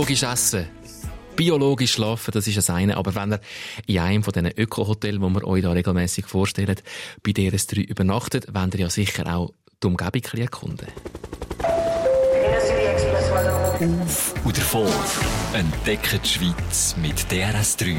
Biologisch essen, biologisch schlafen, das ist das eine. Aber wenn ihr in einem von diesen Öko-Hotels, die wir euch da regelmässig vorstellen, bei DRS3 übernachtet, wollt ihr ja sicher auch die Umgebung erkunden. Auf und davon. Entdecken die Schweiz mit DRS3.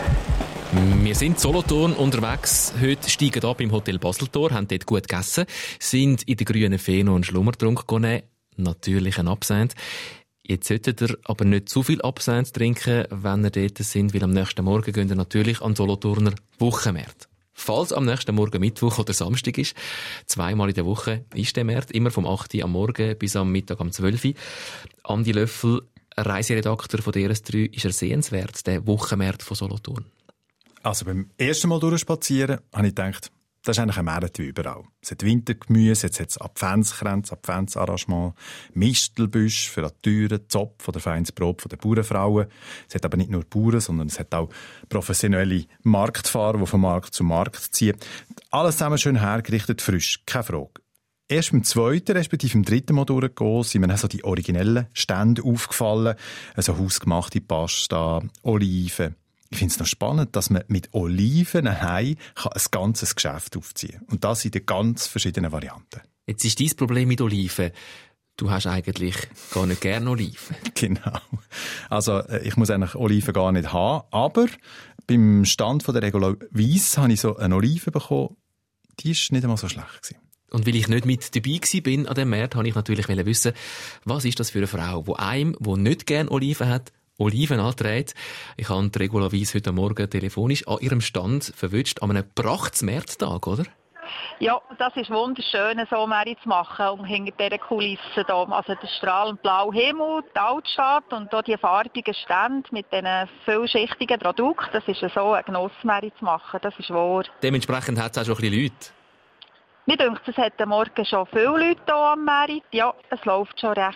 Wir sind in Solothurn unterwegs. Heute steigen ab im Hotel Baseltor, haben dort gut gegessen, sind in der grünen Fee noch einen Schlummertrunk genommen, natürlich ein Absinth. Jetzt solltet ihr aber nicht zu viel Absinth trinken, wenn ihr dort sind, weil am nächsten Morgen gehen ihr natürlich an Solothurner Wochenmarkt. Falls am nächsten Morgen Mittwoch oder Samstag ist, zweimal in der Woche ist der Markt, immer vom 8 Uhr am Morgen bis am Mittag um 12 Uhr. Andi Löffel, Reiseredakteur von DRS3, ist er sehenswert, der Wochenmarkt von Solothurn? Also beim ersten Mal durchspazieren habe ich gedacht, das ist eigentlich ein Markt wie überall. Es hat Wintergemüse, jetzt hat es Adventskränze, Adventsarrangement, Mistelbüsche für die Türen, Zopf oder feines Brot von den Bauernfrauen. Es hat aber nicht nur Bauern, sondern es hat auch professionelle Marktfahrer, die von Markt zu Markt ziehen. Alles zusammen schön hergerichtet, frisch, keine Frage. Erst beim zweiten, respektive beim dritten Mal durchgehen, sind mir dann so die originellen Stände aufgefallen. Also hausgemachte Pasta, Oliven. Ich finde es noch spannend, dass man mit Oliven ein ganzes Geschäft aufziehen kann. Und das in den ganz verschiedenen Varianten. Jetzt ist dein Problem mit Oliven. Du hast eigentlich gar nicht gerne Oliven. Genau. Also, ich muss eigentlich Oliven gar nicht haben. Aber beim Stand von der Regula Weiss habe ich so eine Olive bekommen. Die war nicht einmal so schlecht gewesen. Und weil ich nicht mit dabei war an diesem Markt, wollte ich natürlich wissen, was ist das für eine Frau, die nicht gerne Oliven hat, Oliven anträgt. Ich habe die Regula Weiss heute Morgen telefonisch an ihrem Stand verwünscht, an einem Prachtsmärttag, oder? Ja, das ist wunderschön, so Märkte zu machen und hinter dieser Kulisse hier. Also der strahlend blaue Himmel, die Altstadt und hier die farbigen Stände mit diesen vielschichtigen Produkten. Das ist so ein Genuss, Märkte zu machen, das ist wahr. Dementsprechend hat es auch schon ein bisschen Leute. Mir denkt, es hat Morgen schon viele Leute hier am Markt. Ja, es läuft schon recht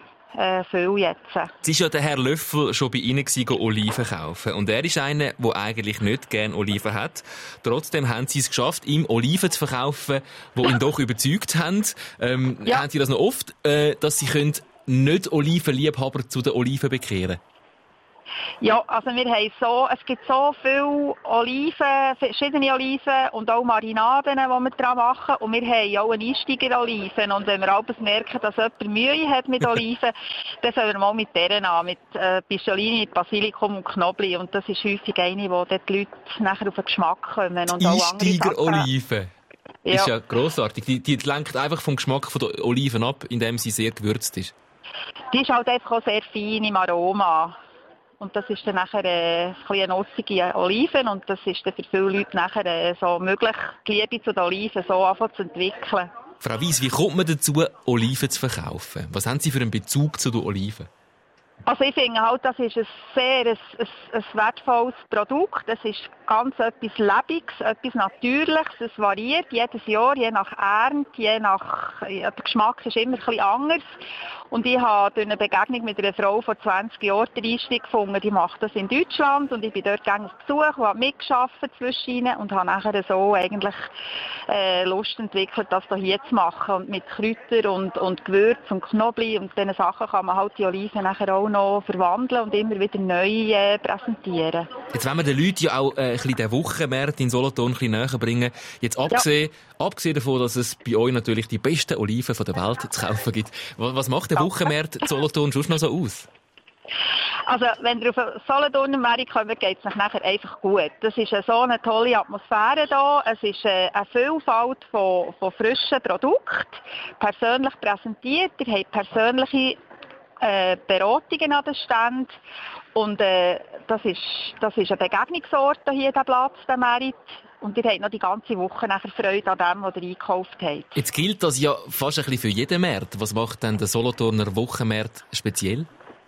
viel jetzt. Es war ja der Herr Löffel schon bei Ihnen Oliven kaufen. Und er ist einer, der eigentlich nicht gerne Oliven hat. Trotzdem haben Sie es geschafft, ihm Oliven zu verkaufen, die ihn doch überzeugt haben. Ja. Haben Sie das noch oft, dass Sie nicht Olivenliebhaber zu den Oliven bekehren? Ja, also es gibt so viele Oliven, verschiedene Oliven und auch Marinaden, die wir dran machen. Und wir haben auch eine Einsteiger-Oliven. Und wenn wir abends merken, dass jemand Mühe hat mit Oliven, dann sollen wir mal mit deren an, mit Pistolini, mit Basilikum und Knoblauch. Und das ist häufig eine, wo die Leute nachher auf den Geschmack kommen. Und Einsteiger-Oliven? Ja. Ist ja grossartig. Die lenkt einfach vom Geschmack der Oliven ab, indem sie sehr gewürzt ist. Die ist halt einfach auch sehr fein im Aroma. Und das ist dann nachher eine nussige Oliven und das ist dann für viele Leute nachher so möglich, die Liebe zu den Oliven so anfangen zu entwickeln. Frau Weiss, wie kommt man dazu, Oliven zu verkaufen? Was haben Sie für einen Bezug zu den Oliven? Also ich finde halt, das ist ein sehr wertvolles Produkt. Es ist ganz etwas Lebendiges, etwas Natürliches. Es variiert jedes Jahr, je nach Ernte, der Geschmack ist immer ein bisschen anders. Und ich habe durch eine Begegnung mit einer Frau vor 20 Jahren den Einstieg gefunden, die macht das in Deutschland und ich bin dort gerne auf Besuch und habe mitgearbeitet zwischen ihnen und habe nachher so eigentlich Lust entwickelt, das hier zu machen. Und mit Kräutern und Gewürz und Knoblauch und diesen Sachen kann man halt die Oliven nachher auch noch verwandeln und immer wieder neu präsentieren. Jetzt wollen wir den Leuten ja auch ein bisschen den Wochenmarkt in Solothurn ein bisschen näher bringen. Jetzt abgesehen davon, dass es bei euch natürlich die besten Oliven der Welt zu kaufen gibt. Was macht der Wochenmarkt in Solothurn schon noch so aus? Also, wenn ihr auf den Solothurner Markt kommt, geht es nachher einfach gut. Das ist so eine tolle Atmosphäre hier. Es ist eine Vielfalt von frischen Produkten, persönlich präsentiert. Ihr habt persönliche Beratungen an den Ständen. Und das ist ein Begegnungsort hier, der Platz, der Markt. Und ihr habt noch die ganze Woche nachher Freude an dem, was ihr eingekauft habt. Jetzt gilt das ja fast ein bisschen für jeden Markt. Was macht denn der Solothurner Wochenmarkt speziell?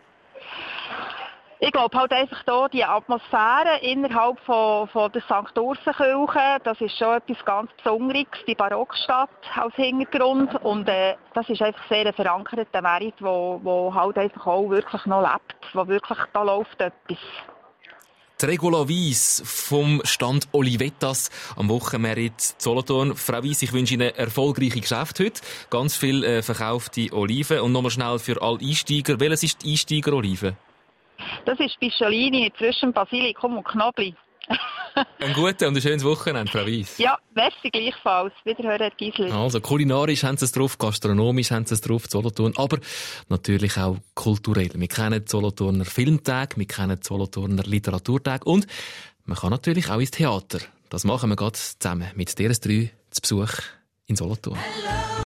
Ich glaube halt einfach hier die Atmosphäre innerhalb von der St. Ursenkirche, das ist schon etwas ganz Besonderes, die Barockstadt als Hintergrund. Und das ist einfach sehr ein verankerter Markt, wo halt einfach auch wirklich noch lebt, wo wirklich, da läuft etwas. Die Regula Weiss vom Stand Olivettas am Wochenmarkt Solothurn. Frau Weiss, ich wünsche Ihnen erfolgreiche Geschäfte heute. Ganz viel verkaufte Oliven. Und nochmal schnell für alle Einsteiger. Welches ist die Einsteiger-Olive? Das ist Pisciolini mit frischem Basilikum und Knoblauch. Ein gutes und ein schönes Wochenende, Frau Weiss. Ja, merci gleichfalls. Wiederhören, Herr Giesler. Also, kulinarisch haben sie es drauf, gastronomisch haben sie es drauf, Solothurn, aber natürlich auch kulturell. Wir kennen die Solothurner Filmtage, wir kennen die Solothurner Literaturtage und man kann natürlich auch ins Theater. Das machen wir gerade zusammen mit DRS3 zu Besuch in Solothurn.